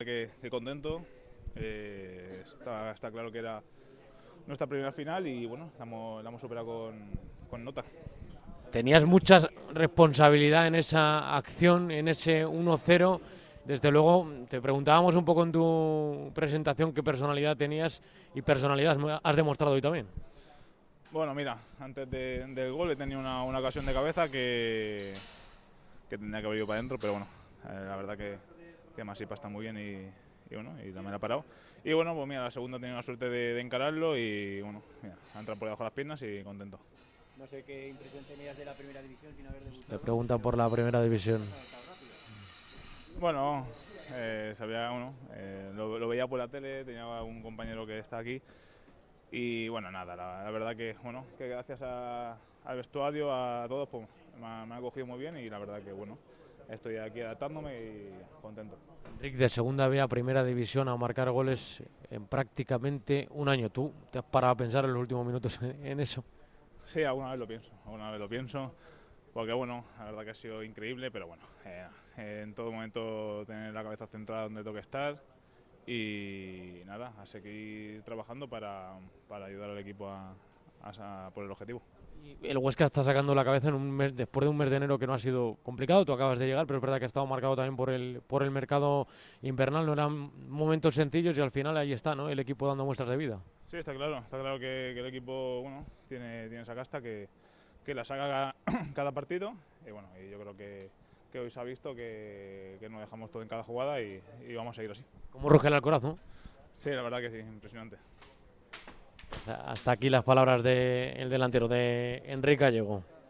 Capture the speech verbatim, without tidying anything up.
Que, que contento, eh, está, está claro que era nuestra primera final y bueno, la hemos, la hemos superado con, con nota. Tenías mucha responsabilidad en esa acción, en ese uno cero. Desde luego, te preguntábamos un poco en tu presentación qué personalidad tenías y personalidad has demostrado hoy también. Bueno, mira, antes de, del gol he tenido una, una ocasión de cabeza que, que tendría que haber ido para adentro, pero bueno, eh, la verdad que, que Masipa está muy bien y, y bueno, y también ha parado. Y bueno, pues mira, la segunda he tenido la suerte de, de encararlo y bueno, mira, ha entrado por debajo de las piernas y contento. No sé qué impresión tenías de la primera división sin haber debutado. Te preguntan por la primera división. Bueno, eh, sabía, bueno, eh, lo, lo veía por la tele, tenía un compañero que está aquí y bueno, nada, la, la verdad que bueno, que gracias a, al vestuario, a todos, pues me ha, me ha cogido muy bien y la verdad que bueno, estoy aquí adaptándome y contento. Enric, de segunda B a primera división a marcar goles en prácticamente un año. ¿Tú te has parado a pensar en los últimos minutos en, en eso? Sí, alguna vez lo pienso, alguna vez lo pienso, porque bueno, la verdad que ha sido increíble, pero bueno, eh, en todo momento tener la cabeza centrada donde tengo que estar y nada, a seguir trabajando para, para ayudar al equipo a, a, a por el objetivo. El Huesca está sacando la cabeza en un mes, después de un mes de enero que no ha sido complicado, tú acabas de llegar, pero es verdad que ha estado marcado también por el, por el mercado invernal, no eran momentos sencillos y al final ahí está, ¿no? El equipo dando muestras de vida. Sí, está claro, está claro que, que el equipo bueno, tiene, tiene esa casta que, que la saca cada, cada partido y bueno, y yo creo que, que hoy se ha visto que, que nos dejamos todo en cada jugada y, y vamos a seguir así. Como ruge el Alcoraz, ¿no? Sí, la verdad que sí, impresionante. Hasta aquí las palabras del delantero, de Enric Gallego.